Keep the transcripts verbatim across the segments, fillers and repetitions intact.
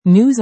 News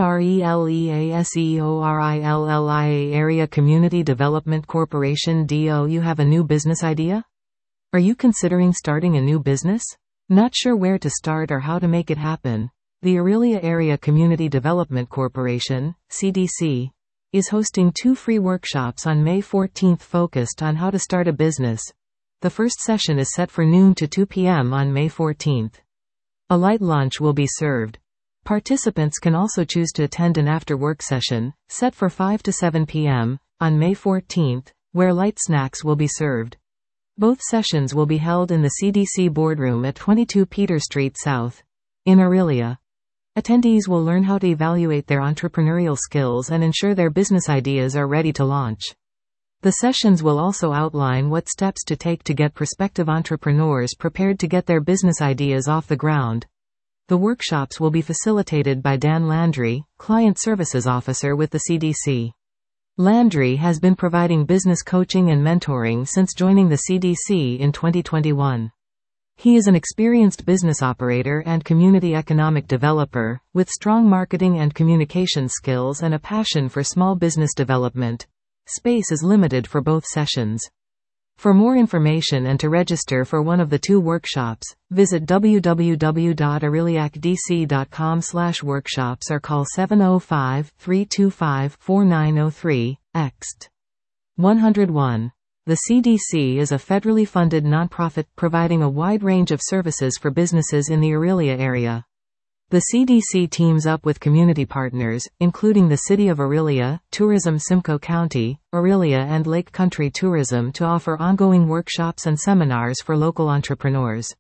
RELEASEORILLIA Area Community Development Corporation. Do you have a new business idea? Are you considering starting a new business? Not sure where to start or how to make it happen? The Orillia Area Community Development Corporation, C D C, is hosting two free workshops on May fourteenth focused on how to start a business. The first session is set for noon to two p m on May fourteenth. A light lunch will be served. Participants can also choose to attend an after-work session, set for five to seven p m, on May fourteenth, where light snacks will be served. Both sessions will be held in the C D C boardroom at twenty-two Peter Street South, in Orillia. Attendees will learn how to evaluate their entrepreneurial skills and ensure their business ideas are ready to launch. The sessions will also outline what steps to take to get prospective entrepreneurs prepared to get their business ideas off the ground. The workshops will be facilitated by Dan Landry, Client Services Officer with the C D C. Landry has been providing business coaching and mentoring since joining the C D C in twenty twenty-one. He is an experienced business operator and community economic developer, with strong marketing and communication skills and a passion for small business development. Space is limited for both sessions. For more information and to register for one of the two workshops, visit w w w dot orilliac d c dot com slash workshops or call seven oh five, three two five, four nine oh three, ext. one oh one. The C D C is a federally funded nonprofit providing a wide range of services for businesses in the Orillia area. The C D C teams up with community partners, including the City of Orillia, Tourism Simcoe County, Orillia and Lake Country Tourism to offer ongoing workshops and seminars for local entrepreneurs.